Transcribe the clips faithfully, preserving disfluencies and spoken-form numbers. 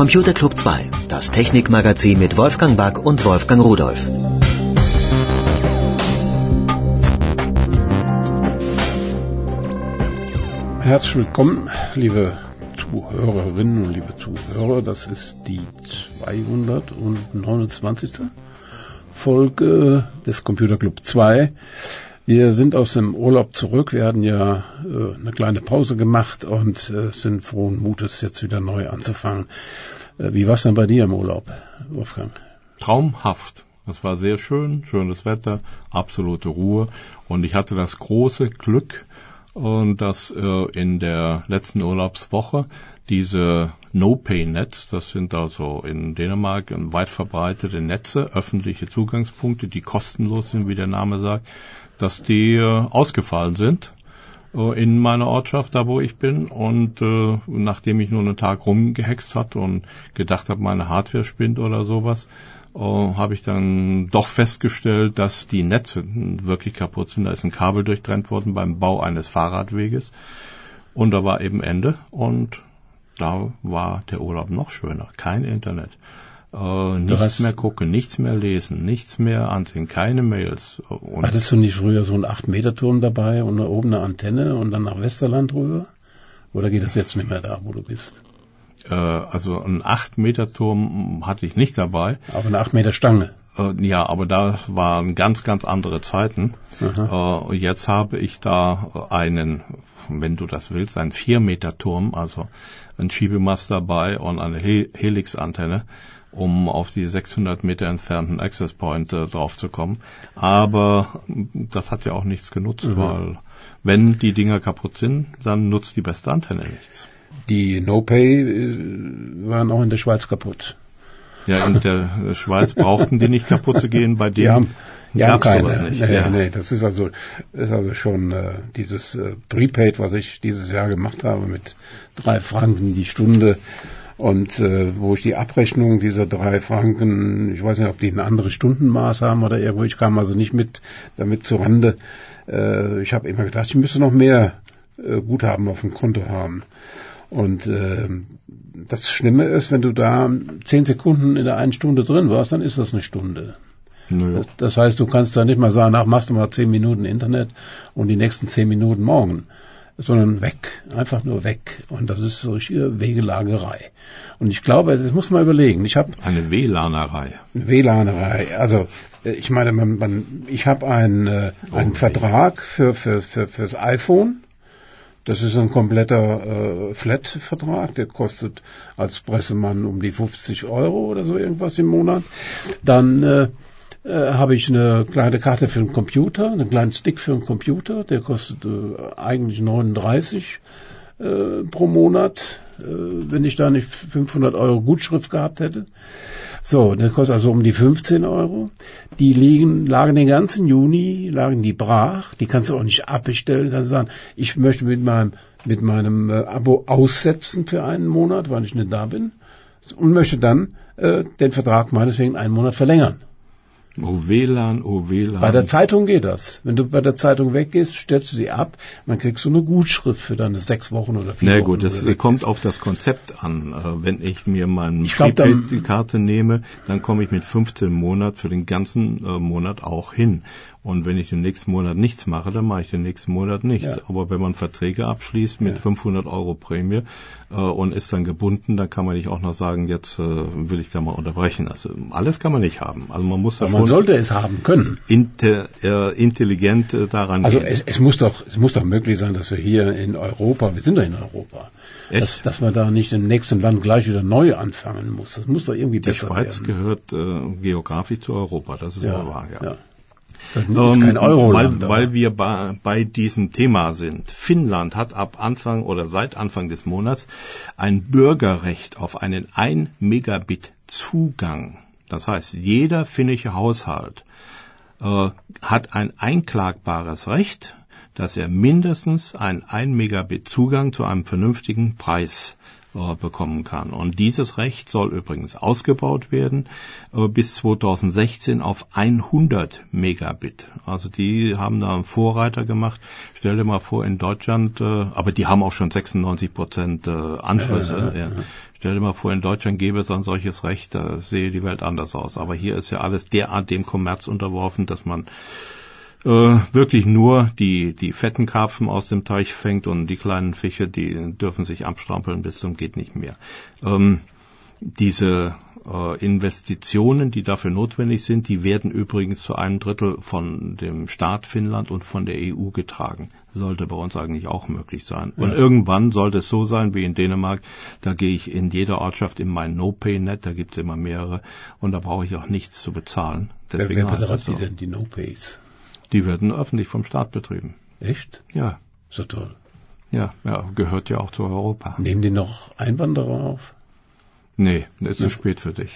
Computer Club zwei, das Technikmagazin mit Wolfgang Back und Wolfgang Rudolph. Herzlich willkommen, liebe Zuhörerinnen und liebe Zuhörer. Das ist die zweihundertneunundzwanzigste Folge des Computer Club zwei. Wir sind aus dem Urlaub zurück. Wir hatten ja äh, eine kleine Pause gemacht und äh, sind frohen Mutes, jetzt wieder neu anzufangen. Äh, wie war es denn bei dir im Urlaub, Wolfgang? Traumhaft. Es war sehr schön, schönes Wetter, absolute Ruhe. Und ich hatte das große Glück, und dass äh, in der letzten Urlaubswoche diese No-Pay-Netz, das sind also in Dänemark weit verbreitete Netze, öffentliche Zugangspunkte, die kostenlos sind, wie der Name sagt, dass die äh, ausgefallen sind äh, in meiner Ortschaft, da wo ich bin. Und äh, nachdem ich nur einen Tag rumgehext hatte und gedacht habe, meine Hardware spinnt oder sowas, äh, habe ich dann doch festgestellt, dass die Netze wirklich kaputt sind. Da ist ein Kabel durchtrennt worden beim Bau eines Fahrradweges. Und da war eben Ende. Und da war der Urlaub noch schöner. Kein Internet. Äh, nichts mehr gucken, nichts mehr lesen, nichts mehr ansehen, keine Mails. Und hattest du nicht früher so einen acht Meter Turm dabei und oben eine Antenne und dann nach Westerland rüber? Oder geht das jetzt nicht mehr da, wo du bist? Äh, also einen acht Meter Turm hatte ich nicht dabei. Aber eine acht Meter Stange? Äh, ja, aber da waren ganz, ganz andere Zeiten. Äh, jetzt habe ich da einen, wenn du das willst, einen vier Meter Turm, also ein Schiebemast dabei und eine Hel- Helix-Antenne, um auf die sechshundert Meter entfernten Access Point äh, drauf zu kommen. Aber das hat ja auch nichts genutzt, mhm. weil wenn die Dinger kaputt sind, dann nutzt die beste Antenne nichts. Die No-Pay äh, waren auch in der Schweiz kaputt. Ja, in der Schweiz brauchten die nicht kaputt zu gehen, bei denen die haben, die haben keine. Nicht. Nee, ja. nee, das ist also, ist also schon äh, dieses äh, Prepaid, was ich dieses Jahr gemacht habe mit drei Franken die Stunde. Und äh, wo ich die Abrechnung dieser drei Franken, ich weiß nicht, ob die ein anderes Stundenmaß haben oder irgendwo, ich kam also nicht mit damit zu Rande. Äh, ich habe immer gedacht, ich müsste noch mehr äh, Guthaben auf dem Konto haben. Und äh, das Schlimme ist, wenn du da zehn Sekunden in der einen Stunde drin warst, dann ist das eine Stunde. Naja. Das, das heißt, du kannst da nicht mal sagen, ach, machst du mal zehn Minuten Internet und die nächsten zehn Minuten morgen. Sondern weg, einfach nur weg. Und das ist so richtige Wegelagerei. Und ich glaube, das muss man überlegen. Ich habe eine WLANerei. WLANerei. Also ich meine, man, man, ich habe einen, äh, einen oh, Vertrag für für für fürs iPhone. Das ist ein kompletter äh, Flat-Vertrag. Der kostet als Pressemann um die fünfzig Euro oder so irgendwas im Monat. Dann äh, Äh, habe ich eine kleine Karte für einen Computer, einen kleinen Stick für einen Computer, der kostet äh, eigentlich neununddreißig äh, pro Monat, äh, wenn ich da nicht fünfhundert Euro Gutschrift gehabt hätte. So, der kostet also um die fünfzehn Euro. Die liegen, lagen den ganzen Juni, lagen die brach, die kannst du auch nicht abbestellen, kannst sagen, ich möchte mit meinem, mit meinem äh, Abo aussetzen für einen Monat, weil ich nicht da bin, und möchte dann äh, den Vertrag meinetwegen einen Monat verlängern. Oh WLAN, oh WLAN. Bei der Zeitung geht das. Wenn du bei der Zeitung weggehst, stellst du sie ab, dann kriegst du eine Gutschrift für deine sechs Wochen oder vier Na Wochen. Na gut, das kommt auf das Konzept an. Wenn ich mir meine Prepaid-Karte nehme, dann komme ich mit fünfzehn Monaten für den ganzen äh, Monat auch hin. Und wenn ich den nächsten Monat nichts mache, dann mache ich den nächsten Monat nichts. Ja. Aber wenn man Verträge abschließt mit ja. fünfhundert Euro Prämie äh, und ist dann gebunden, dann kann man nicht auch noch sagen, jetzt äh, will ich da mal unterbrechen. Also alles kann man nicht haben. Also man muss da man sollte es haben können. Inter, äh, intelligent äh, daran also gehen. Also es, es muss doch, es muss doch möglich sein, dass wir hier in Europa, wir sind doch in Europa, dass, dass man da nicht im nächsten Land gleich wieder neu anfangen muss. Das muss doch irgendwie Die besser werden. Die Schweiz gehört äh, geografisch zu Europa. Das ist ja, aber wahr. Ja. ja. Das ist kein Euroland, weil, weil wir bei, bei diesem Thema sind. Finnland hat ab Anfang oder seit Anfang des Monats ein Bürgerrecht auf einen ein Megabit Zugang. Das heißt, jeder finnische Haushalt äh, hat ein einklagbares Recht, dass er mindestens einen ein Megabit Zugang zu einem vernünftigen Preis äh, bekommen kann. Und dieses Recht soll übrigens ausgebaut werden äh, bis zweitausendsechzehn auf hundert Megabit. Also die haben da einen Vorreiter gemacht. Stell dir mal vor, in Deutschland, äh, aber die haben auch schon sechsundneunzig Prozent äh, Anschlüsse. Ja, ja, ja. Ja. Stell dir mal vor, in Deutschland gäbe es ein solches Recht, da sehe die Welt anders aus. Aber hier ist ja alles derart dem Kommerz unterworfen, dass man äh, wirklich nur die die fetten Karpfen aus dem Teich fängt und die kleinen Fische, die dürfen sich abstrampeln bis zum geht nicht mehr. Ähm, diese äh, Investitionen, die dafür notwendig sind, die werden übrigens zu einem Drittel von dem Staat Finnland und von der E U getragen. Sollte bei uns eigentlich auch möglich sein. Und ja. Irgendwann sollte es so sein wie in Dänemark, da gehe ich in jeder Ortschaft in mein No-Pay-Net, da gibt es immer mehrere und da brauche ich auch nichts zu bezahlen. Deswegen wer wer heißt das so. Die denn, die No-Pays? Die werden öffentlich vom Staat betrieben. Echt? Ja. So toll. Ja, ja, gehört ja auch zu Europa. Nehmen die noch Einwanderer auf? Nee, ist zu spät für dich.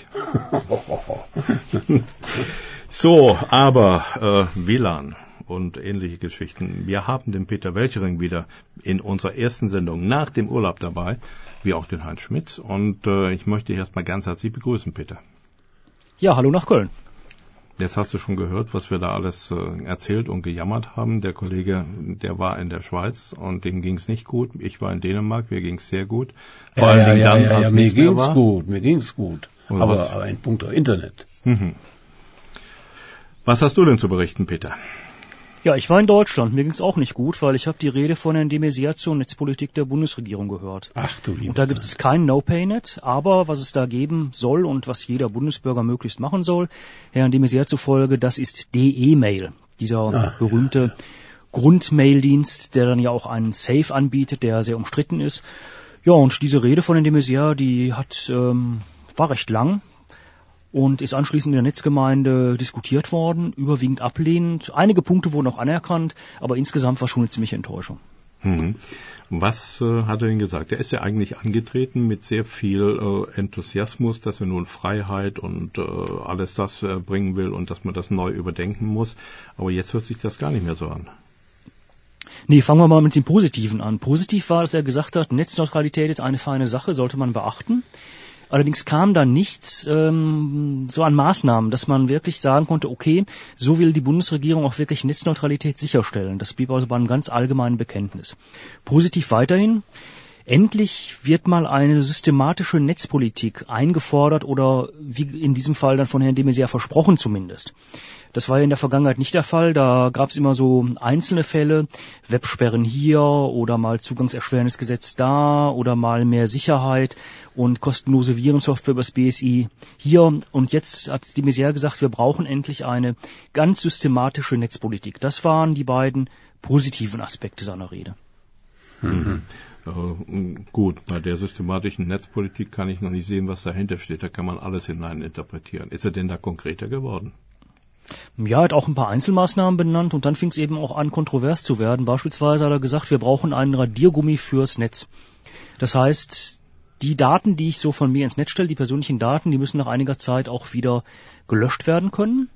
So, aber äh, W L A N und ähnliche Geschichten. Wir haben den Peter Welchering wieder in unserer ersten Sendung nach dem Urlaub dabei, wie auch den Heinz Schmitz. Und äh, ich möchte dich erstmal ganz herzlich begrüßen, Peter. Ja, hallo nach Köln. Jetzt hast du schon gehört, was wir da alles äh, erzählt und gejammert haben. Der Kollege, der war in der Schweiz und dem ging's nicht gut. Ich war in Dänemark, mir ging's sehr gut. Vor ja, allen Dingen ja, dann, ja, als ja, mir ging's war. gut, mir ging's gut. Und aber, was? aber in puncto Internet. Mhm. Was hast du denn zu berichten, Peter? Ja, ich war in Deutschland. Mir ging's auch nicht gut, weil ich habe die Rede von Herrn de Maizière zur Netzpolitik der Bundesregierung gehört. Ach du liebe Und da gibt es kein No-Pay-Net, aber was es da geben soll und was jeder Bundesbürger möglichst machen soll, Herrn de Maizière zufolge, das ist D E-Mail, dieser Ach. berühmte Grundmaildienst, der dann ja auch einen Safe anbietet, der sehr umstritten ist. Ja, und diese Rede von Herrn de Maizière, die hat ähm, war recht lang. Und ist anschließend in der Netzgemeinde diskutiert worden, überwiegend ablehnend. Einige Punkte wurden auch anerkannt, aber insgesamt war schon eine ziemliche Enttäuschung. Mhm. Was äh, hat er denn gesagt? Er ist ja eigentlich angetreten mit sehr viel äh, Enthusiasmus, dass er nun Freiheit und äh, alles das äh, bringen will und dass man das neu überdenken muss. Aber jetzt hört sich das gar nicht mehr so an. Nee, fangen wir mal mit dem Positiven an. Positiv war, dass er gesagt hat, Netzneutralität ist eine feine Sache, sollte man beachten. Allerdings kam da nichts ähm, so an Maßnahmen, dass man wirklich sagen konnte, okay, so will die Bundesregierung auch wirklich Netzneutralität sicherstellen. Das blieb also bei einem ganz allgemeinen Bekenntnis. Positiv weiterhin, endlich wird mal eine systematische Netzpolitik eingefordert oder wie in diesem Fall dann von Herrn de Maizière versprochen zumindest. Das war ja in der Vergangenheit nicht der Fall. Da gab es immer so einzelne Fälle, Websperren hier oder mal Zugangserschwernisgesetz da oder mal mehr Sicherheit und kostenlose Virensoftware übers B S I hier. Und jetzt hat de Maizière gesagt, wir brauchen endlich eine ganz systematische Netzpolitik. Das waren die beiden positiven Aspekte seiner Rede. Mhm. Äh, gut, bei der systematischen Netzpolitik kann ich noch nicht sehen, was dahinter steht. Da kann man alles hineininterpretieren. Ist er denn da konkreter geworden? Ja, er hat auch ein paar Einzelmaßnahmen benannt und dann fing es eben auch an, kontrovers zu werden. Beispielsweise hat er gesagt, wir brauchen einen Radiergummi fürs Netz. Das heißt, die Daten, die ich so von mir ins Netz stelle, die persönlichen Daten, die müssen nach einiger Zeit auch wieder gelöscht werden können.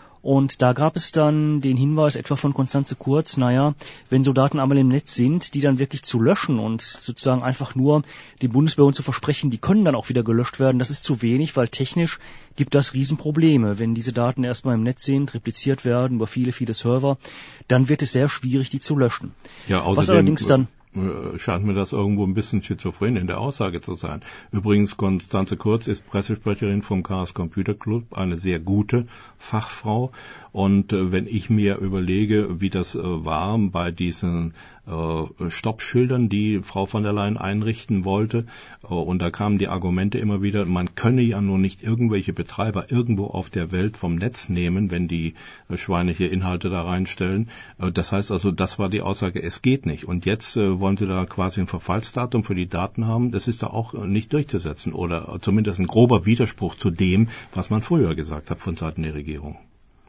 Und da gab es dann den Hinweis etwa von Constanze Kurz, naja, wenn so Daten einmal im Netz sind, die dann wirklich zu löschen und sozusagen einfach nur den Bundesbürgern zu versprechen, die können dann auch wieder gelöscht werden, das ist zu wenig, weil technisch gibt das Riesenprobleme. Wenn diese Daten erstmal im Netz sind, repliziert werden über viele, viele Server, dann wird es sehr schwierig, die zu löschen. Ja, außerdem, was allerdings dann scheint mir das irgendwo ein bisschen schizophren in der Aussage zu sein. Übrigens, Constanze Kurz ist Pressesprecherin vom Chaos Computer Club, eine sehr gute Fachfrau. Und äh, wenn ich mir überlege, wie das äh, war bei diesen äh, Stoppschildern, die Frau von der Leyen einrichten wollte, äh, und da kamen die Argumente immer wieder, man könne ja nur nicht irgendwelche Betreiber irgendwo auf der Welt vom Netz nehmen, wenn die äh, schweinliche Inhalte da reinstellen. Äh, das heißt also, das war die Aussage, es geht nicht. Und jetzt äh, wollen sie da quasi ein Verfallsdatum für die Daten haben. Das ist da auch äh, nicht durchzusetzen oder zumindest ein grober Widerspruch zu dem, was man früher gesagt hat von Seiten der Regierung.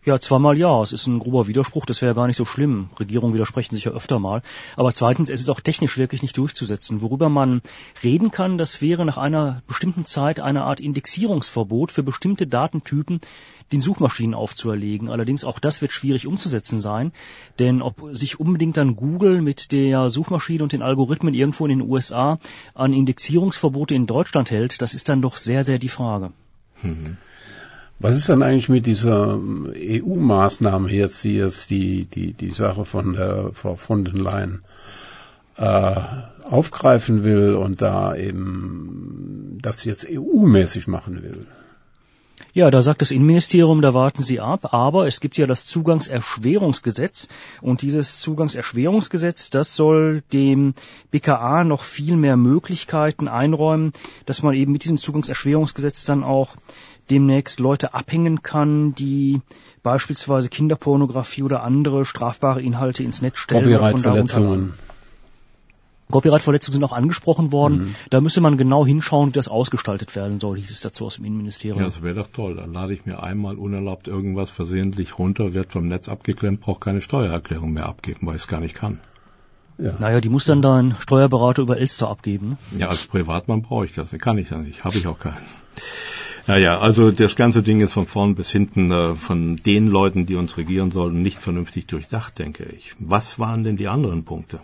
Ja, zweimal ja. Es ist ein grober Widerspruch, das wäre ja gar nicht so schlimm. Regierungen widersprechen sich ja öfter mal. Aber zweitens, es ist auch technisch wirklich nicht durchzusetzen. Worüber man reden kann, das wäre nach einer bestimmten Zeit eine Art Indexierungsverbot für bestimmte Datentypen den Suchmaschinen aufzuerlegen. Allerdings auch das wird schwierig umzusetzen sein, denn ob sich unbedingt dann Google mit der Suchmaschine und den Algorithmen irgendwo in den U S A an Indexierungsverbote in Deutschland hält, das ist dann doch sehr, sehr die Frage. Mhm. Was ist dann eigentlich mit dieser E U-Maßnahme jetzt, die jetzt die, die, die Sache von der Frau von den Leyen äh, aufgreifen will und da eben das jetzt E U-mäßig machen will? Ja, da sagt das Innenministerium, da warten sie ab, aber es gibt ja das Zugangserschwerungsgesetz und dieses Zugangserschwerungsgesetz, das soll dem B K A noch viel mehr Möglichkeiten einräumen, dass man eben mit diesem Zugangserschwerungsgesetz dann auch demnächst Leute abhängen kann, die beispielsweise Kinderpornografie oder andere strafbare Inhalte ins Netz stellen. Copyright-Verletzungen. Copyright-Verletzungen sind auch angesprochen worden. Mhm. Da müsste man genau hinschauen, wie das ausgestaltet werden soll, hieß es dazu aus dem Innenministerium. Ja, das wäre doch toll. Dann lade ich mir einmal unerlaubt irgendwas versehentlich runter, wird vom Netz abgeklemmt, braucht keine Steuererklärung mehr abgeben, weil ich es gar nicht kann. Ja. Naja, die muss dann dein Steuerberater über Elster abgeben. Ja, als Privatmann brauche ich das. Kann ich ja nicht. Habe ich auch keinen. Naja, also das ganze Ding ist von vorn bis hinten äh, von den Leuten, die uns regieren sollten, nicht vernünftig durchdacht, denke ich. Was waren denn die anderen Punkte?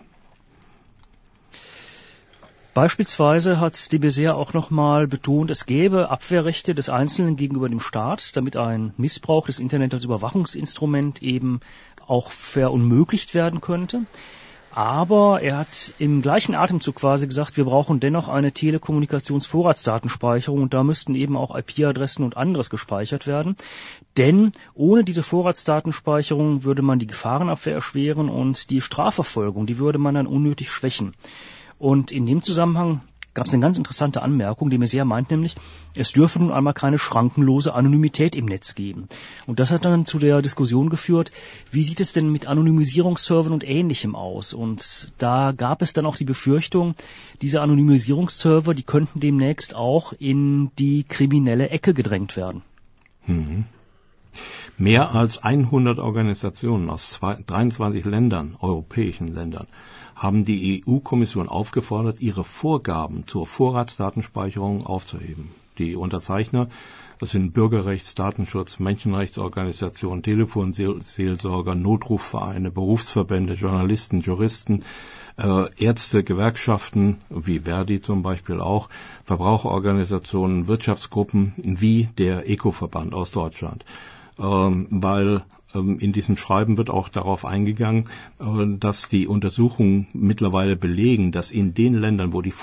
Beispielsweise hat de Maizière auch nochmal betont, es gäbe Abwehrrechte des Einzelnen gegenüber dem Staat, damit ein Missbrauch des Internet als Überwachungsinstrument eben auch verunmöglicht werden könnte. Aber er hat im gleichen Atemzug quasi gesagt, wir brauchen dennoch eine Telekommunikationsvorratsdatenspeicherung und da müssten eben auch I P-Adressen und anderes gespeichert werden. Denn ohne diese Vorratsdatenspeicherung würde man die Gefahrenabwehr erschweren und die Strafverfolgung, die würde man dann unnötig schwächen. Und in dem Zusammenhang gab es eine ganz interessante Anmerkung. De Maizière meint nämlich, es dürfe nun einmal keine schrankenlose Anonymität im Netz geben. Und das hat dann zu der Diskussion geführt, wie sieht es denn mit Anonymisierungsservern und Ähnlichem aus? Und da gab es dann auch die Befürchtung, diese Anonymisierungsserver, die könnten demnächst auch in die kriminelle Ecke gedrängt werden. Mhm. Mehr als hundert Organisationen aus dreiundzwanzig Ländern, europäischen Ländern, haben die E U-Kommission aufgefordert, ihre Vorgaben zur Vorratsdatenspeicherung aufzuheben. Die Unterzeichner, das sind Bürgerrechts-, Datenschutz-, Menschenrechtsorganisationen, Telefonseelsorger, Notrufvereine, Berufsverbände, Journalisten, Juristen, äh, Ärzte, Gewerkschaften, wie Verdi zum Beispiel auch, Verbraucherorganisationen, Wirtschaftsgruppen wie der ECO-Verband aus Deutschland. Ähm, weil ähm, in diesem Schreiben wird auch darauf eingegangen, äh, dass die Untersuchungen mittlerweile belegen, dass in den Ländern, wo die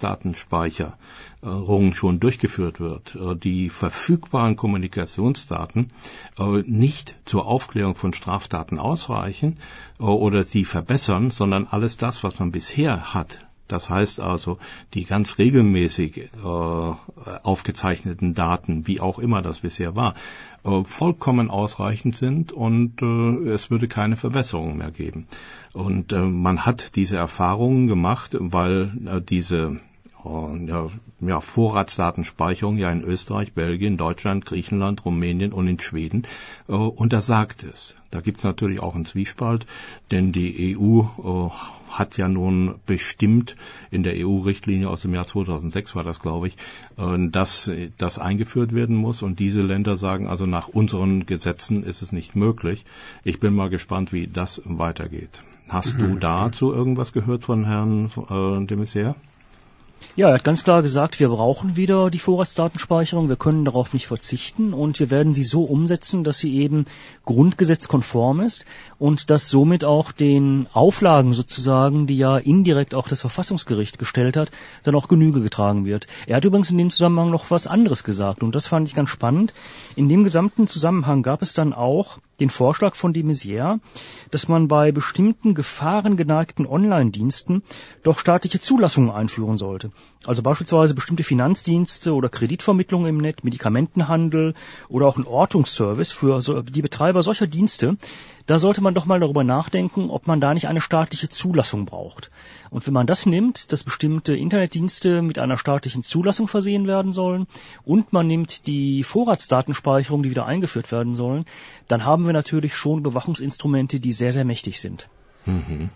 Vorratsdatenspeicherung schon durchgeführt wird, äh, die verfügbaren Kommunikationsdaten äh, nicht zur Aufklärung von Straftaten ausreichen äh, oder sie verbessern, sondern alles das, was man bisher hat, das heißt also, die ganz regelmäßig äh, aufgezeichneten Daten, wie auch immer das bisher war, äh, vollkommen ausreichend sind und äh, es würde keine Verbesserung mehr geben. Und äh, man hat diese Erfahrungen gemacht, weil äh, diese äh, ja, ja, Vorratsdatenspeicherung ja in Österreich, Belgien, Deutschland, Griechenland, Rumänien und in Schweden äh, untersagt ist. Da gibt es natürlich auch einen Zwiespalt, denn die E U äh, hat ja nun bestimmt, in der E U-Richtlinie aus dem Jahr zweitausendsechs war das, glaube ich, äh, dass das eingeführt werden muss. Und diese Länder sagen, also nach unseren Gesetzen ist es nicht möglich. Ich bin mal gespannt, wie das weitergeht. Hast mhm. du dazu irgendwas gehört von Herrn äh, de Maizière? Ja, er hat ganz klar gesagt, wir brauchen wieder die Vorratsdatenspeicherung, wir können darauf nicht verzichten und wir werden sie so umsetzen, dass sie eben grundgesetzkonform ist und dass somit auch den Auflagen sozusagen, die ja indirekt auch das Verfassungsgericht gestellt hat, dann auch Genüge getragen wird. Er hat übrigens in dem Zusammenhang noch was anderes gesagt und das fand ich ganz spannend. In dem gesamten Zusammenhang gab es dann auch den Vorschlag von de Maizière, dass man bei bestimmten gefahrengeneigten Online-Diensten doch staatliche Zulassungen einführen sollte. Netzwerke. Also beispielsweise bestimmte Finanzdienste oder Kreditvermittlung im Netz, Medikamentenhandel oder auch ein Ortungsservice für so die Betreiber solcher Dienste. Da sollte man doch mal darüber nachdenken, ob man da nicht eine staatliche Zulassung braucht. Und wenn man das nimmt, dass bestimmte Internetdienste mit einer staatlichen Zulassung versehen werden sollen und man nimmt die Vorratsdatenspeicherung, die wieder eingeführt werden sollen, dann haben wir natürlich schon Überwachungsinstrumente, die sehr, sehr mächtig sind. Mhm.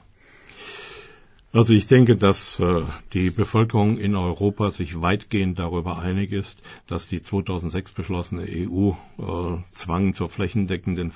Also ich denke, dass äh, die Bevölkerung in Europa sich weitgehend darüber einig ist, dass die zweitausendsechs beschlossene E U-Zwang äh, zur flächendeckenden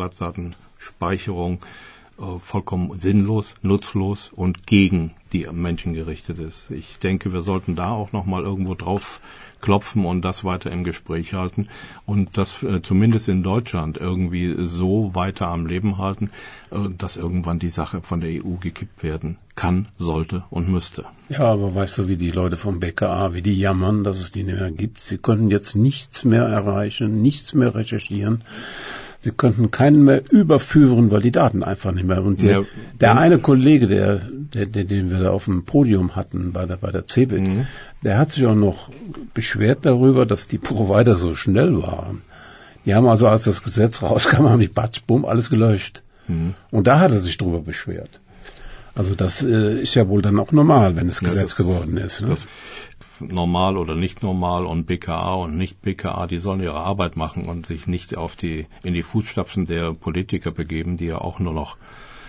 Vorratsdatenspeicherung äh, vollkommen sinnlos, nutzlos und gegen die Menschen gerichtet ist. Ich denke, wir sollten da auch nochmal irgendwo drauf klopfen und das weiter im Gespräch halten und das äh, zumindest in Deutschland irgendwie so weiter am Leben halten, äh, dass irgendwann die Sache von der E U gekippt werden kann, sollte und müsste. Ja, aber weißt du, wie die Leute vom B K A, wie die jammern, dass es die nicht mehr gibt. Sie können jetzt nichts mehr erreichen, nichts mehr recherchieren. Sie könnten keinen mehr überführen, weil die Daten einfach nicht mehr. Und sie, ja, der ja. eine Kollege, der, der, der, den wir da auf dem Podium hatten bei der, bei der C eBIT, mhm. der hat sich auch noch beschwert darüber, dass die Provider so schnell waren. Die haben also, als das Gesetz rauskam, haben die batsch, bumm, alles gelöscht. Mhm. Und da hat er sich drüber beschwert. Also das äh, ist ja wohl dann auch normal, wenn es ja, Gesetz das, geworden ist. Ne? Das normal oder nicht normal und B K A und nicht B K A, die sollen ihre Arbeit machen und sich nicht auf die in die Fußstapfen der Politiker begeben, die ja auch nur noch,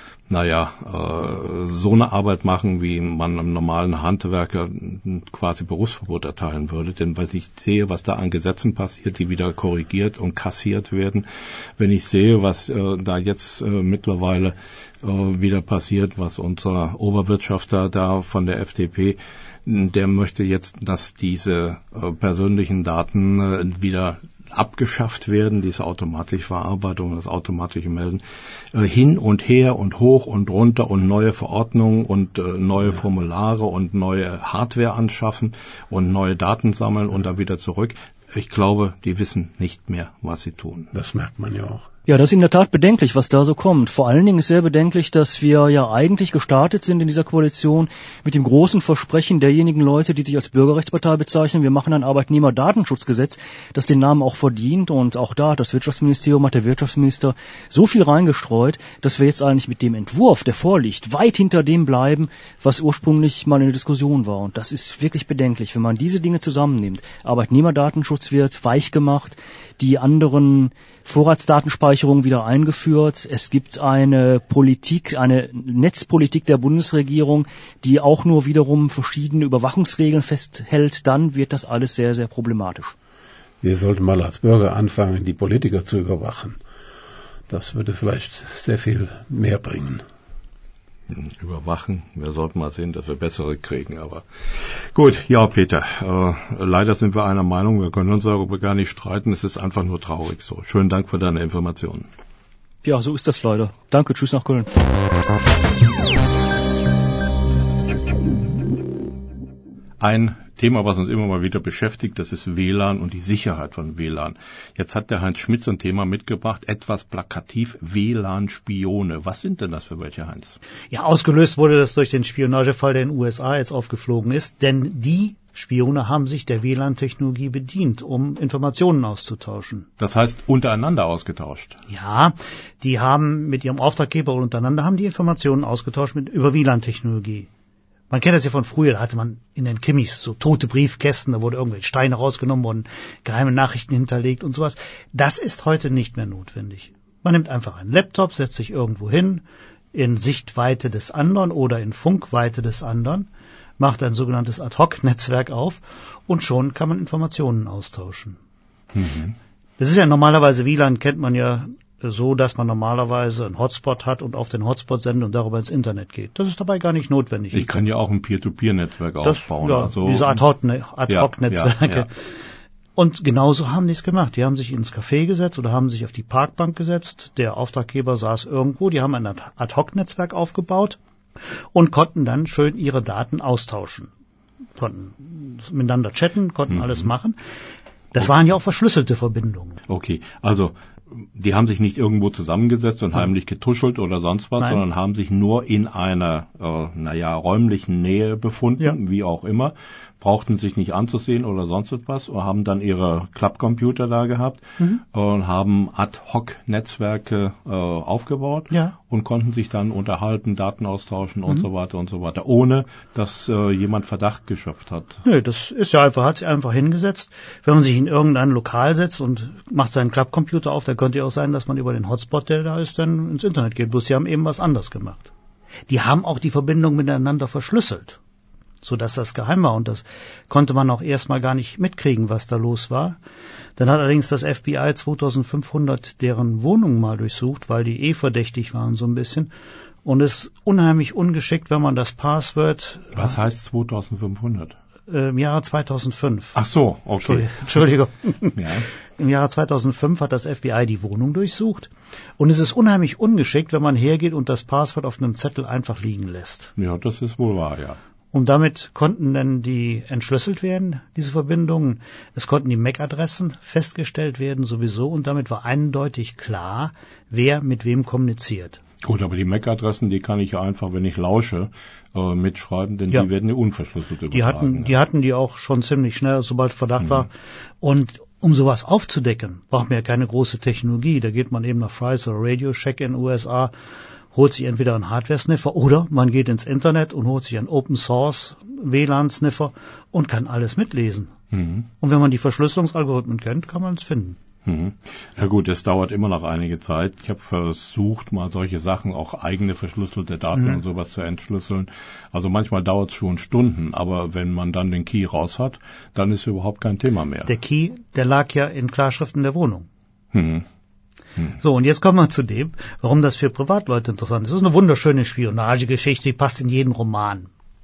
naja, äh, so eine Arbeit machen, wie man einem normalen Handwerker quasi Berufsverbot erteilen würde. Denn weil ich sehe, was da an Gesetzen passiert, die wieder korrigiert und kassiert werden, wenn ich sehe, was äh, da jetzt äh, mittlerweile äh, wieder passiert, was unser Oberwirtschafter da von der F D P, der möchte jetzt, dass diese äh, persönlichen Daten äh, wieder abgeschafft werden, diese automatische Verarbeitung, das automatische Melden, äh, hin und her und hoch und runter und neue Verordnungen und äh, neue Formulare und neue Hardware anschaffen und neue Daten sammeln und dann wieder zurück. Ich glaube, die wissen nicht mehr, was sie tun. Das merkt man ja auch. Ja, das ist in der Tat bedenklich, was da so kommt. Vor allen Dingen ist sehr bedenklich, dass wir ja eigentlich gestartet sind in dieser Koalition mit dem großen Versprechen derjenigen Leute, die sich als Bürgerrechtspartei bezeichnen, wir machen ein Arbeitnehmerdatenschutzgesetz, das den Namen auch verdient. Und auch da hat das Wirtschaftsministerium, hat der Wirtschaftsminister so viel reingestreut, dass wir jetzt eigentlich mit dem Entwurf, der vorliegt, weit hinter dem bleiben, was ursprünglich mal in der Diskussion war. Und das ist wirklich bedenklich, wenn man diese Dinge zusammennimmt. Arbeitnehmerdatenschutz wird weich gemacht, die anderen Vorratsdatenspeicherung wieder eingeführt. Es gibt eine Politik, eine Netzpolitik der Bundesregierung, die auch nur wiederum verschiedene Überwachungsregeln festhält. Dann wird das alles sehr, sehr problematisch. Wir sollten mal als Bürger anfangen, die Politiker zu überwachen. Das würde vielleicht sehr viel mehr bringen. Überwachen. Wir sollten mal sehen, dass wir bessere kriegen. Aber gut, ja, Peter, äh, leider sind wir einer Meinung. Wir können uns darüber gar nicht streiten. Es ist einfach nur traurig so. Schönen Dank für deine Informationen. Ja, so ist das leider. Danke, tschüss nach Köln. Ein Thema, was uns immer mal wieder beschäftigt, das ist W L A N und die Sicherheit von W L A N. Jetzt hat der Heinz Schmitz ein Thema mitgebracht, etwas plakativ, W L A N-Spione. Was sind denn das für welche, Heinz? Ja, ausgelöst wurde das durch den Spionagefall, der in den U S A jetzt aufgeflogen ist, denn die Spione haben sich der W L A N-Technologie bedient, um Informationen auszutauschen. Das heißt, untereinander ausgetauscht? Ja, die haben mit ihrem Auftraggeber und untereinander haben die Informationen ausgetauscht mit, über W L A N-Technologie. Man kennt das ja von früher, da hatte man in den Krimis so tote Briefkästen, da wurde irgendwelche Steine rausgenommen, wurden geheime Nachrichten hinterlegt und sowas. Das ist heute nicht mehr notwendig. Man nimmt einfach einen Laptop, setzt sich irgendwo hin, in Sichtweite des anderen oder in Funkweite des anderen, macht ein sogenanntes Ad-Hoc-Netzwerk auf und schon kann man Informationen austauschen. Mhm. Das ist ja normalerweise, W L A N kennt man ja so, dass man normalerweise einen Hotspot hat und auf den Hotspot sendet und darüber ins Internet geht. Das ist dabei gar nicht notwendig. Ich kann ja auch ein Peer-to-Peer-Netzwerk das, aufbauen. Ja, also, diese Ad-Hoc-Netzwerke. Ja, ja, ja. Und genauso haben die es gemacht. Die haben sich ins Café gesetzt oder haben sich auf die Parkbank gesetzt. Der Auftraggeber saß irgendwo. Die haben ein Ad-Hoc-Netzwerk aufgebaut und konnten dann schön ihre Daten austauschen. Konnten miteinander chatten, konnten mhm. alles machen. Das waren ja auch verschlüsselte Verbindungen. Okay, also die haben sich nicht irgendwo zusammengesetzt und heimlich getuschelt oder sonst was, Nein. sondern haben sich nur in einer, äh, naja, räumlichen Nähe befunden, Ja. wie auch immer, brauchten sich nicht anzusehen oder sonst etwas und haben dann ihre Klappcomputer da gehabt Mhm. und haben Ad-Hoc-Netzwerke äh, aufgebaut Ja. und konnten sich dann unterhalten, Daten austauschen und Mhm. so weiter und so weiter, ohne dass äh, jemand Verdacht geschöpft hat. Nö, das ist ja einfach, hat sich einfach hingesetzt. Wenn man sich in irgendein Lokal setzt und macht seinen Klappcomputer auf, dann könnte ja auch sein, dass man über den Hotspot, der da ist, dann ins Internet geht. Bloß sie haben eben was anderes gemacht. Die haben auch die Verbindung miteinander verschlüsselt, sodass das geheim war. Und das konnte man auch erstmal gar nicht mitkriegen, was da los war. Dann hat allerdings das F B I zweitausendfünfhundert deren Wohnung mal durchsucht, weil die eh verdächtig waren so ein bisschen. Und es ist unheimlich ungeschickt, wenn man das Passwort Was heißt zweitausendfünfhundert? äh, im Jahre zweitausendfünf. Ach so, okay. Entschuldigung. Ja. Im Jahre zweitausendfünf hat das F B I die Wohnung durchsucht. Und es ist unheimlich ungeschickt, wenn man hergeht und das Passwort auf einem Zettel einfach liegen lässt. ja, das ist wohl wahr, ja. Und damit konnten dann die entschlüsselt werden, diese Verbindungen. Es konnten die M A C-Adressen festgestellt werden sowieso. Und damit war eindeutig klar, wer mit wem kommuniziert. Gut, aber die M A C-Adressen, die kann ich ja einfach, wenn ich lausche, äh, mitschreiben, denn Ja. die werden ja unverschlüsselt übertragen. Die hatten, die hatten die auch schon ziemlich schnell, sobald Verdacht Mhm. war. Und um sowas aufzudecken, braucht man ja keine große Technologie. Da geht man eben nach Fry's oder Radio Shack in den U S A, holt sich entweder einen Hardware-Sniffer oder man geht ins Internet und holt sich einen Open-Source-W L A N-Sniffer und kann alles mitlesen. Mhm. Und wenn man die Verschlüsselungsalgorithmen kennt, kann man es finden. Mhm. Ja gut, es dauert immer noch einige Zeit. Ich habe versucht, mal solche Sachen, auch eigene verschlüsselte Daten Mhm. und sowas zu entschlüsseln. Also manchmal dauert es schon Stunden, aber wenn man dann den Key raus hat, dann ist überhaupt kein Thema mehr. Der Key, der lag ja in Klarschriften der Wohnung. Mhm. So, und jetzt kommen wir zu dem, warum das für Privatleute interessant ist. Das ist eine wunderschöne Spionagegeschichte, die passt in jeden Roman.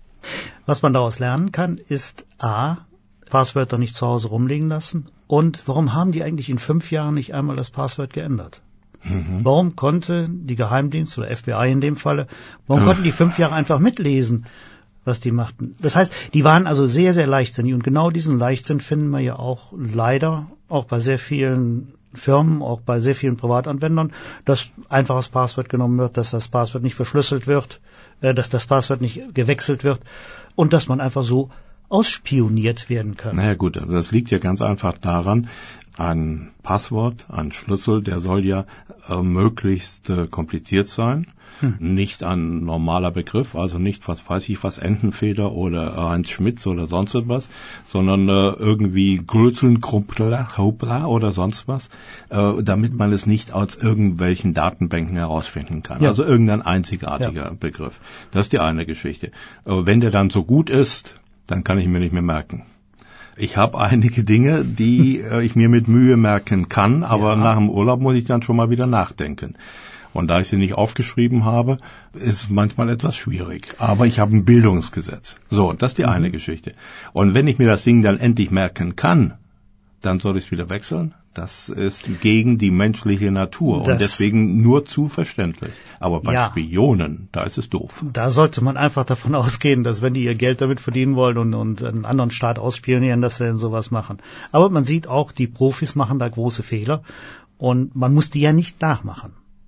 Was man daraus lernen kann, ist A, Passwörter nicht zu Hause rumliegen lassen und warum haben die eigentlich in fünf Jahren nicht einmal das Passwort geändert? Mhm. Warum konnte die Geheimdienst oder F B I in dem Falle, warum Ach. konnten die fünf Jahre einfach mitlesen, was die machten? Das heißt, die waren also sehr, sehr leichtsinnig und genau diesen Leichtsinn finden wir ja auch leider auch bei sehr vielen Firmen, auch bei sehr vielen Privatanwendern, dass einfach das Passwort genommen wird, dass das Passwort nicht verschlüsselt wird, äh, dass das Passwort nicht gewechselt wird und dass man einfach so ausspioniert werden kann. Naja gut, also das liegt ja ganz einfach daran, ein Passwort, ein Schlüssel, der soll ja äh, möglichst äh, kompliziert sein, hm. nicht ein normaler Begriff, also nicht, was weiß ich, was Entenfeder oder äh, Heinz Schmitz oder sonst etwas, sondern äh, irgendwie Grützeln, Kruppler, Hopla oder sonst was, äh, damit man es nicht aus irgendwelchen Datenbanken herausfinden kann. Ja. Also irgendein einzigartiger Ja. Begriff. Das ist die eine Geschichte. Äh, wenn der dann so gut ist, dann kann ich mir nicht mehr merken. Ich habe einige Dinge, die äh, ich mir mit Mühe merken kann, aber Ja. nach dem Urlaub muss ich dann schon mal wieder nachdenken. Und da ich sie nicht aufgeschrieben habe, ist es manchmal etwas schwierig. Aber ich habe ein Bildungsgesetz. So, das ist die Mhm. eine Geschichte. Und wenn ich mir das Ding dann endlich merken kann, dann soll ich es wieder wechseln. Das ist gegen die menschliche Natur Das- und deswegen nur zu verständlich. Aber bei Ja. Spionen, da ist es doof. Da sollte man einfach davon ausgehen, dass wenn die ihr Geld damit verdienen wollen und, und einen anderen Staat ausspionieren, dass sie dann sowas machen. Aber man sieht auch, die Profis machen da große Fehler und man muss die ja nicht nachmachen.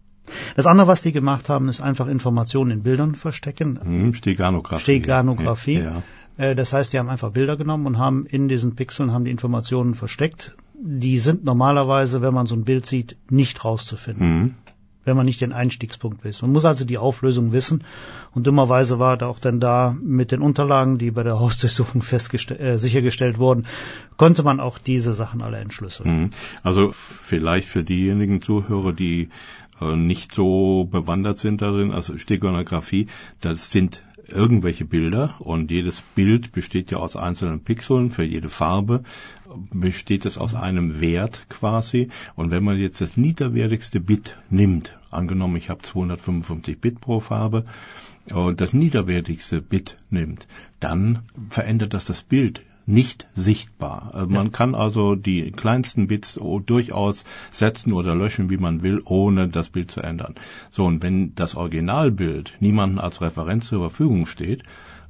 Das andere, was die gemacht haben, ist einfach Informationen in Bildern verstecken. Hm, Steganographie. Steganographie. Ja, ja. Äh, Das heißt, die haben einfach Bilder genommen und haben in diesen Pixeln haben die Informationen versteckt. Die sind normalerweise, wenn man so ein Bild sieht, nicht rauszufinden. Mhm. Wenn man nicht den Einstiegspunkt weiß. Man muss also die Auflösung wissen. Und dummerweise war da auch dann da mit den Unterlagen, die bei der Hausdurchsuchung festgestell- äh, sichergestellt wurden, konnte man auch diese Sachen alle entschlüsseln. Mhm. Also vielleicht für diejenigen Zuhörer, die äh, nicht so bewandert sind darin, also Steganographie, das sind irgendwelche Bilder und jedes Bild besteht ja aus einzelnen Pixeln, für jede Farbe besteht es aus einem Wert quasi und wenn man jetzt das niederwertigste Bit nimmt, angenommen ich habe zweihundertfünfundfünfzig Bit pro Farbe und das niederwertigste Bit nimmt, dann verändert das das Bild nicht sichtbar. Also man kann also die kleinsten Bits durchaus setzen oder löschen, wie man will, ohne das Bild zu ändern. So, und wenn das Originalbild niemandem als Referenz zur Verfügung steht,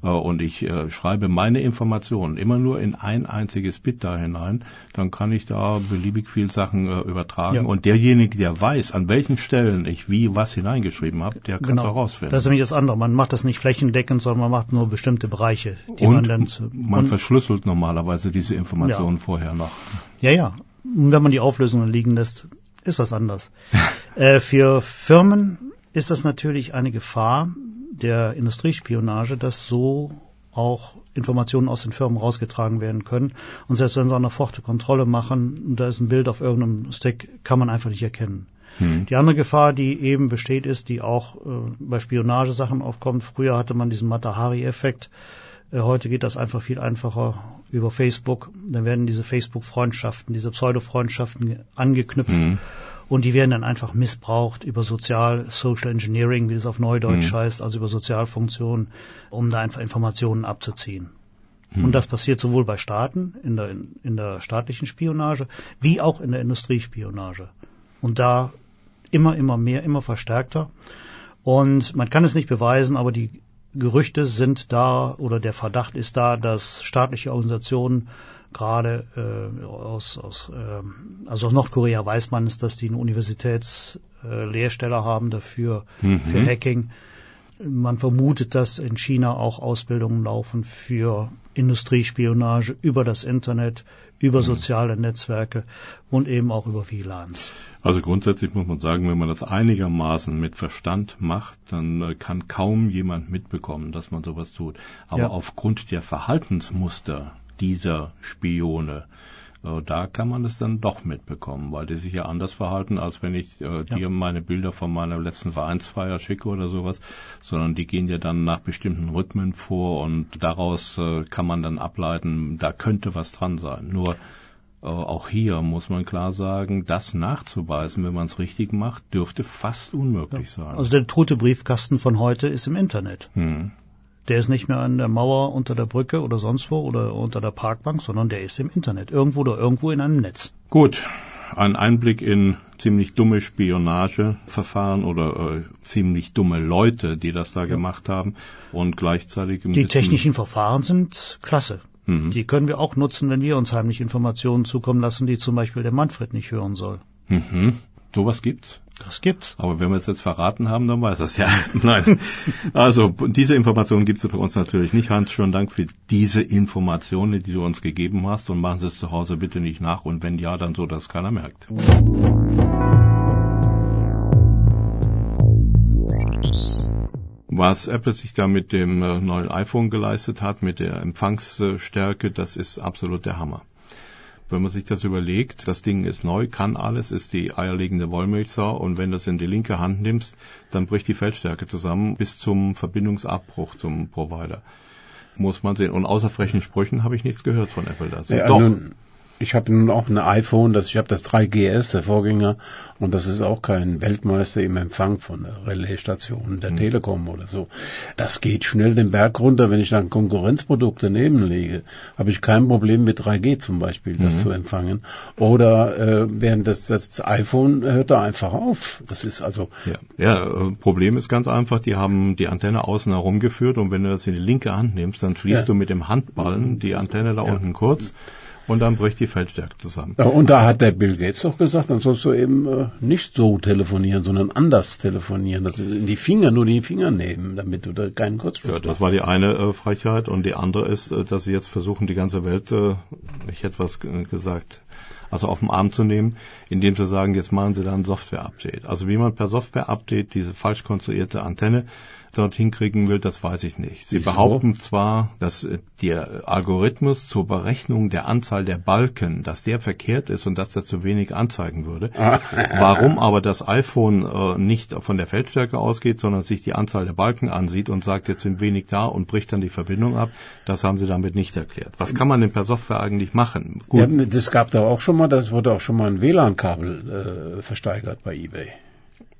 und ich äh, schreibe meine Informationen immer nur in ein einziges Bit da hinein, dann kann ich da beliebig viel Sachen äh, übertragen. Ja. Und derjenige, der weiß, an welchen Stellen ich wie was hineingeschrieben habe, der kann es genau. herausfinden. Das ist nämlich das andere. Man macht das nicht flächendeckend, sondern man macht nur bestimmte Bereiche, die und man dann... Zu, man und verschlüsselt normalerweise diese Informationen ja. vorher noch. Ja, ja. Und wenn man die Auflösungen liegen lässt, ist was anderes. äh, für Firmen ist das natürlich eine Gefahr der Industriespionage, dass so auch Informationen aus den Firmen rausgetragen werden können. Und selbst wenn sie eine forte Kontrolle machen, da ist ein Bild auf irgendeinem Stick, kann man einfach nicht erkennen. Hm. Die andere Gefahr, die eben besteht, ist, die auch äh, bei Spionagesachen aufkommt. Früher hatte man diesen Mata-Hari-Effekt. Äh, heute geht das einfach viel einfacher über Facebook. Dann werden diese Facebook-Freundschaften, diese Pseudo-Freundschaften angeknüpft. Hm. Und die werden dann einfach missbraucht über Sozial, Social Engineering, wie es auf Neudeutsch mhm. heißt, also über Sozialfunktionen, um da einfach Informationen abzuziehen. Mhm. Und das passiert sowohl bei Staaten, in der, in der staatlichen Spionage, wie auch in der Industriespionage. Und da immer, immer mehr, immer verstärkter. Und man kann es nicht beweisen, aber die Gerüchte sind da oder der Verdacht ist da, dass staatliche Organisationen gerade äh, aus, aus, äh, also aus Nordkorea weiß man es, dass die eine Universitätslehrstelle äh, haben dafür, mhm. für Hacking. Man vermutet, dass in China auch Ausbildungen laufen für Industriespionage über das Internet, über mhm. soziale Netzwerke und eben auch über V LANs. Also grundsätzlich muss man sagen, wenn man das einigermaßen mit Verstand macht, dann äh, kann kaum jemand mitbekommen, dass man sowas tut. Aber ja. aufgrund der Verhaltensmuster dieser Spione, äh, da kann man es dann doch mitbekommen, weil die sich ja anders verhalten, als wenn ich äh, ja. dir meine Bilder von meiner letzten Vereinsfeier schicke oder sowas, sondern die gehen ja dann nach bestimmten Rhythmen vor und daraus äh, kann man dann ableiten, da könnte was dran sein. Nur äh, auch hier muss man klar sagen, das nachzuweisen, wenn man es richtig macht, dürfte fast unmöglich ja. sein. Also der tote Briefkasten von heute ist im Internet. Hm. Der ist nicht mehr an der Mauer unter der Brücke oder sonst wo oder unter der Parkbank, sondern der ist im Internet, irgendwo oder irgendwo in einem Netz. Gut, ein Einblick in ziemlich dumme Spionageverfahren oder äh, ziemlich dumme Leute, die das da ja. gemacht haben und gleichzeitig... Ein die technischen Verfahren sind klasse. Mhm. Die können wir auch nutzen, wenn wir uns heimlich Informationen zukommen lassen, die zum Beispiel der Manfred nicht hören soll. Mhm. Sowas gibt's? Das gibt's. Aber wenn wir es jetzt verraten haben, dann weiß das ja. Nein. Also diese Informationen gibt es bei uns natürlich nicht. Hans, schönen Dank für diese Informationen, die du uns gegeben hast. Und machen Sie es zu Hause bitte nicht nach. Und wenn ja, dann so, dass keiner merkt. Was Apple sich da mit dem neuen iPhone geleistet hat, mit der Empfangsstärke, das ist absolut der Hammer. Wenn man sich das überlegt, das Ding ist neu, kann alles, ist die eierlegende Wollmilchsau und wenn du es in die linke Hand nimmst, dann bricht die Feldstärke zusammen bis zum Verbindungsabbruch zum Provider. Muss man sehen. Und außer frechen Sprüchen habe ich nichts gehört von Apple dazu. Ja, Doch. Nun, ich habe nun auch ein iPhone, das ich habe das drei G S, der Vorgänger, und das ist auch kein Weltmeister im Empfang von der Relaisstation der mhm. Telekom oder so. Das geht schnell den Berg runter, wenn ich dann Konkurrenzprodukte nebenlege, habe ich kein Problem mit drei G zum Beispiel, das mhm. zu empfangen. Oder äh, während das, das iPhone hört da einfach auf. Das ist also... Ja, ja, Problem ist ganz einfach, die haben die Antenne außen herum geführt und wenn du das in die linke Hand nimmst, dann schließt ja. du mit dem Handballen die Antenne da ja. unten kurz. Und dann bricht die Feldstärke zusammen. Ja, und da hat der Bill Gates doch gesagt, dann sollst du eben äh, nicht so telefonieren, sondern anders telefonieren. Das ist in die Finger, nur die Finger nehmen, damit du da keinen Kurzschluss Ja, das machst. war die eine äh, Frechheit. Und die andere ist, äh, dass sie jetzt versuchen, die ganze Welt, äh, ich hätte was äh, gesagt, also auf den Arm zu nehmen, indem sie sagen, jetzt machen sie da ein Software-Update. Also wie man per Software-Update diese falsch konstruierte Antenne dort hinkriegen will, das weiß ich nicht. Sie Wieso? behaupten zwar, dass der Algorithmus zur Berechnung der Anzahl der Balken, dass der verkehrt ist und dass der zu wenig anzeigen würde. Warum aber das iPhone äh, nicht von der Feldstärke ausgeht, sondern sich die Anzahl der Balken ansieht und sagt, jetzt sind wenig da und bricht dann die Verbindung ab, das haben sie damit nicht erklärt. Was kann man denn per Software eigentlich machen? Gut. Ja, das gab da auch schon mal, das wurde auch schon mal ein W L A N-Kabel äh, versteigert bei eBay.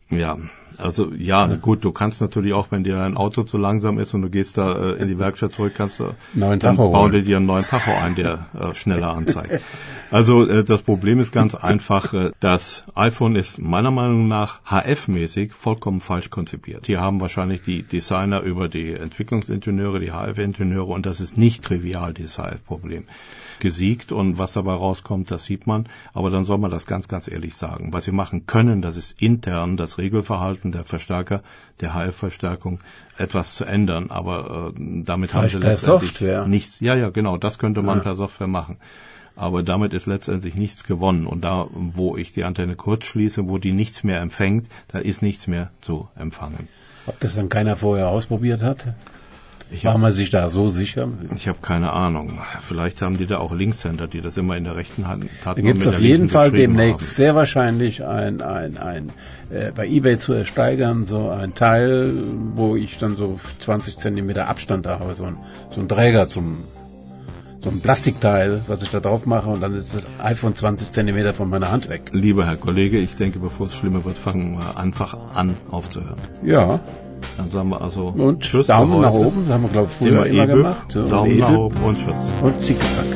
Ja, also ja, gut, du kannst natürlich auch, wenn dir dein Auto zu langsam ist und du gehst da äh, in die Werkstatt zurück, kannst du neuen dann Tacho bauen die holen. dir einen neuen Tacho ein, der äh, schneller anzeigt. Also äh, das Problem ist ganz einfach, äh, das iPhone ist meiner Meinung nach H F-mäßig vollkommen falsch konzipiert. Hier haben wahrscheinlich die Designer über die Entwicklungsingenieure, die H F-Ingenieure, und das ist nicht trivial, dieses H F-Problem, gesiegt, und was dabei rauskommt, das sieht man. Aber dann soll man das ganz, ganz ehrlich sagen. Was sie machen können, das ist intern das Regelverhalten der Verstärker, der H F-Verstärkung, etwas zu ändern. Aber äh, damit haben sie per letztendlich Software. nichts. Ja, ja, genau, das könnte man Ja. per Software machen. Aber damit ist letztendlich nichts gewonnen. Und da, wo ich die Antenne kurz schließe, wo die nichts mehr empfängt, da ist nichts mehr zu empfangen. Ob das dann keiner vorher ausprobiert hat? Ich War habe man sich da so sicher? ich hab keine Ahnung. Vielleicht haben die da auch Linkshänder, die das immer in der rechten Hand hatten. Da und gibt es mit auf der jeden linken Fall geschrieben demnächst haben. sehr wahrscheinlich ein, ein, ein äh, bei eBay zu ersteigern, so ein Teil, wo ich dann so zwanzig Zentimeter Abstand da habe, so ein, so ein Träger zum, so ein Plastikteil, was ich da drauf mache, und dann ist das iPhone zwanzig Zentimeter von meiner Hand weg. Lieber Herr Kollege, ich denke, bevor es schlimmer wird, fangen wir einfach an aufzuhören. Ja, Dann sagen wir also und Tschüss Daumen für nach heute. oben, das haben wir, glaube ich, früher immer, Immer gemacht. So, Daumen und nach Edel oben und Tschüss. und Zickzack.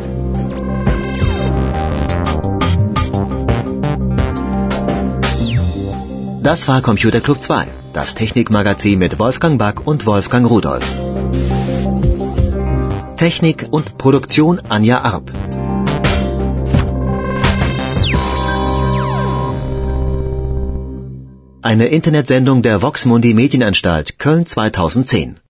Das war Computer Club zwei, das Technikmagazin mit Wolfgang Back und Wolfgang Rudolf. Technik und Produktion Anja Arp. Eine Internetsendung der Vox Mundi Medienanstalt Köln zweitausendzehn.